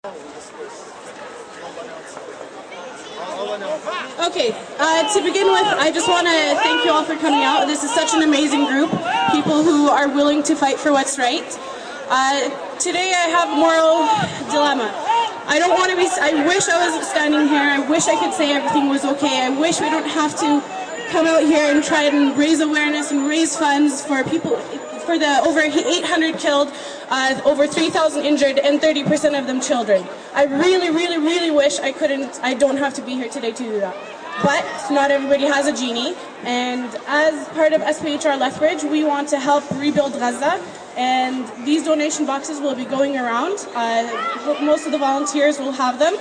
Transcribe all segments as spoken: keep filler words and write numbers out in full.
Okay, uh, to begin with, I just want to thank you all for coming out. This is such an amazing group, people who are willing to fight for what's right. Uh, today I have a moral dilemma. I don't want to be, I wish I wasn't standing here, I wish I could say everything was okay, I wish we don't have to come out here and try and raise awareness and raise funds for people, for the over eight hundred killed, uh, over three thousand injured, and thirty percent of them children. I really, really, really wish I couldn't, I don't have to be here today to do that. But not everybody has a genie, and as part of S P H R Lethbridge, we want to help rebuild Gaza, and these donation boxes will be going around. Uh, most of the volunteers will have them.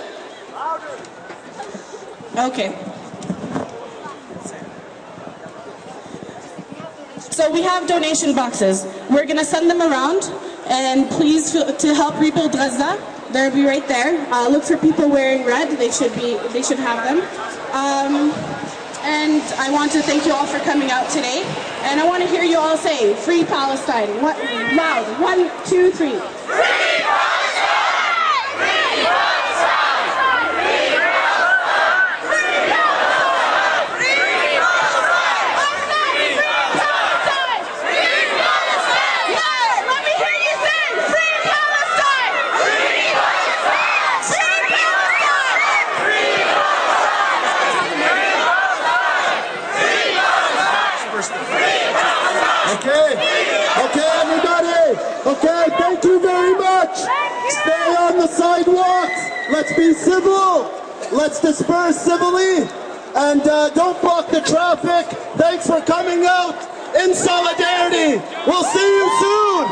Okay. So we have donation boxes. We're going to send them around, and please, to help rebuild Gaza, they'll be right there. Uh, look for people wearing red. They should be. They should have them. Um, and I want to thank you all for coming out today. And I want to hear you all say, "Free Palestine!" What, loud. One, two, three. Free Palestine! Free Palestine! Free Palestine! Free Palestine! Free Palestine! Free Palestine! Free Palestine! Yeah! Let me hear you say, "Free Palestine!" Free Palestine! Free Palestine! Free Palestine! Okay, okay everybody, okay, thank you very much. Stay on the sidewalks, let's be civil, let's disperse civilly, and uh, don't block the traffic. Thanks for coming out in solidarity. We'll see you soon.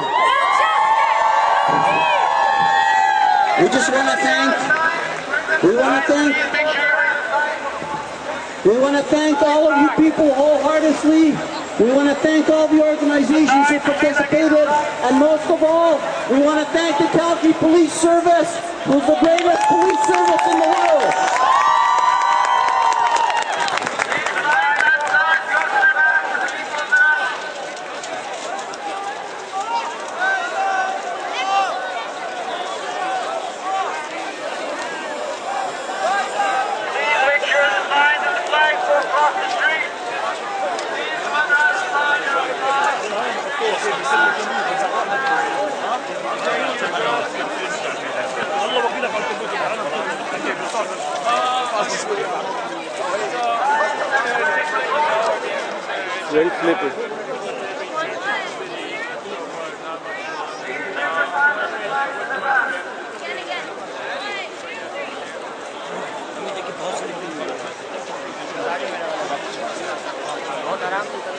We just want to thank, we want to thank, we want to thank all of you people wholeheartedly. We want to thank all the organizations who participated, and most of all, we want to thank the Calgary Police Service, who's the greatest police service in the world. Please make sure the signs and the flags go across the street. Very slippery. Let me take a pause.